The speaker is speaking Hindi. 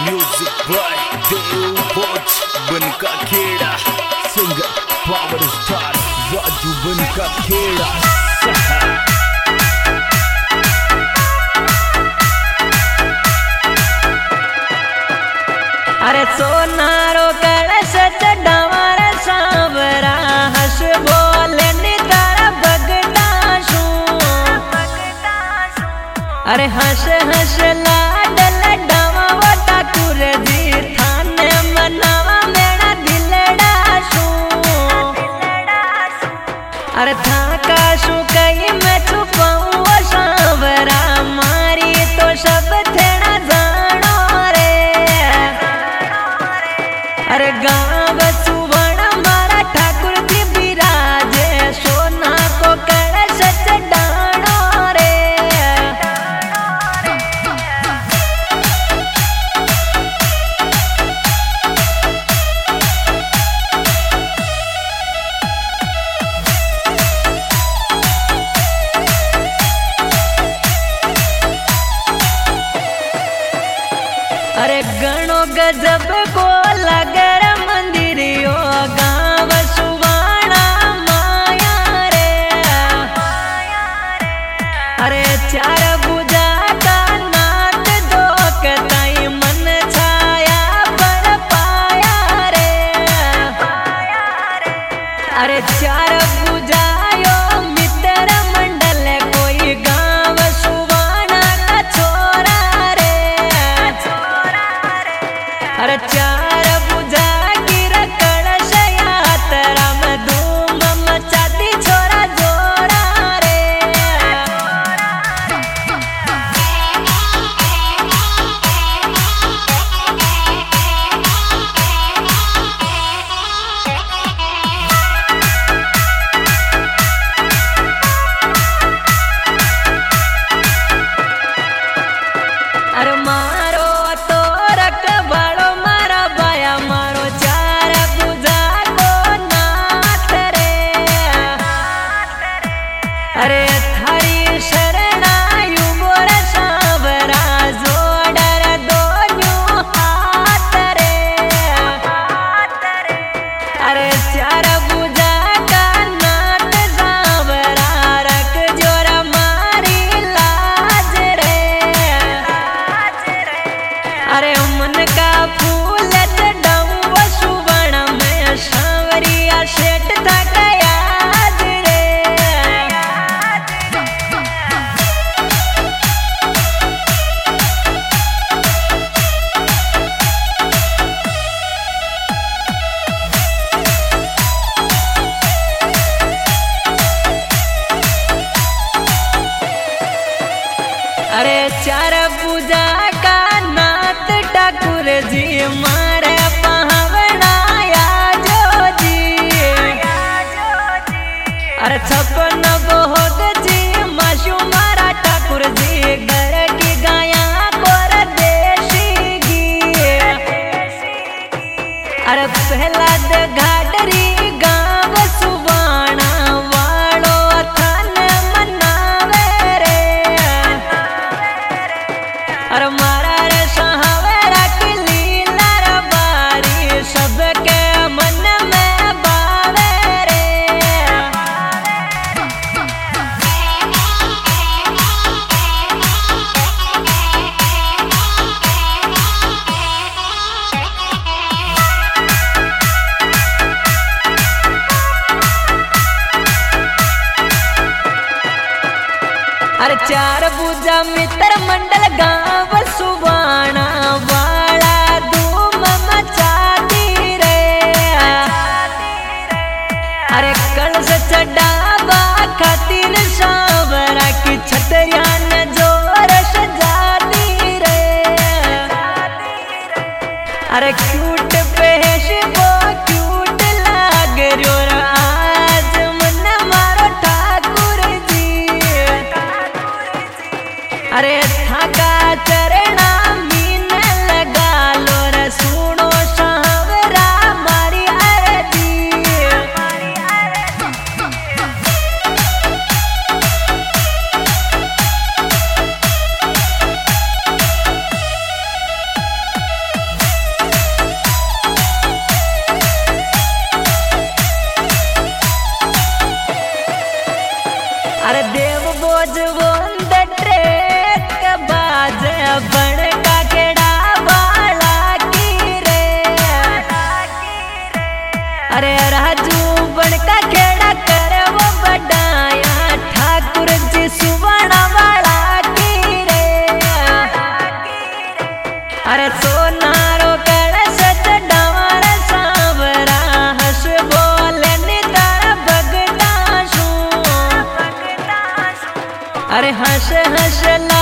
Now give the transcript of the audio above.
म्यूजिक बाय देव बोच बनका खेड़ा सिंगर पावर स्टार राजू बनका खेड़ा। अरे सोनारो कलश चढ़ावर सांवरा हस बोले तारा बगदाशू। अरे हस हस लाड लडावा वटा कुर जी थाने मनावा मेरा दिलडाशू। अरे थाका शू कई मैं छुपाऊं सांवरा मारी तो सब थेड़ा जानो रे। अरे गाँव सुवर्ण मारा ठाकुर जी बिराजे सोना को कलश चढ़ानो रे। अरे गणो गजब को लगर मंदिरियो गाँव सुवाणा माया रे। अरे चार बुझा का नाथ दोक ताई मन छाया पर पाया रे। अरे चार बुझायो मित्र मंडल कोई गाँव सुवाणा का छोरा रे। अरे चार बुझा गिर कलश यात्रा में धूम मचाती छोरा जोरा रे। अरे मारो तो रखवाड़ो मारा बाया मारो चार बुझा को नाथ रे। अरे थारी शरणायु मोर सांवरा जोड़र दोनों हाथ रे। अरे चार बुझा का नाथ सांवरा रख जोरा मारी लाज रे। अरे मन का फूल चढ़ाऊं सुवर्ण में सांवरिया सेठ था याद रे। अरे चार पूजा का नाथ ठाकुर जी मारे पहावनाया जो जी। अरे छपन बहुत जी माशू मारा ठाकुर जी घर की गाया कोर देशी गी। अरे पहला घाटरी गाँव सुवाणा वालो थान मनावे रे। अरे मारा रे सहावरा की लीला रे बारी सबके मन में बावे रे। अरे चार बुझा मित्र मंडल गाँव सुवाणा वाला धूम मचाती रे। अरे कलश चढ़ावा खातिर सांवरा की छतरिया न जोर सजाती रे। अरे क्यूट पेश वो क्यूट लाग रो आज मन मारो ठाकुर जी। अरे थाका चरणा मीन लगा लो रे सुनो सांवरा मारी आरती। अरे सोनारो कलश चढ़ावर सांवरा हंस बोले नी तारा भगता सू अरे हंस हंस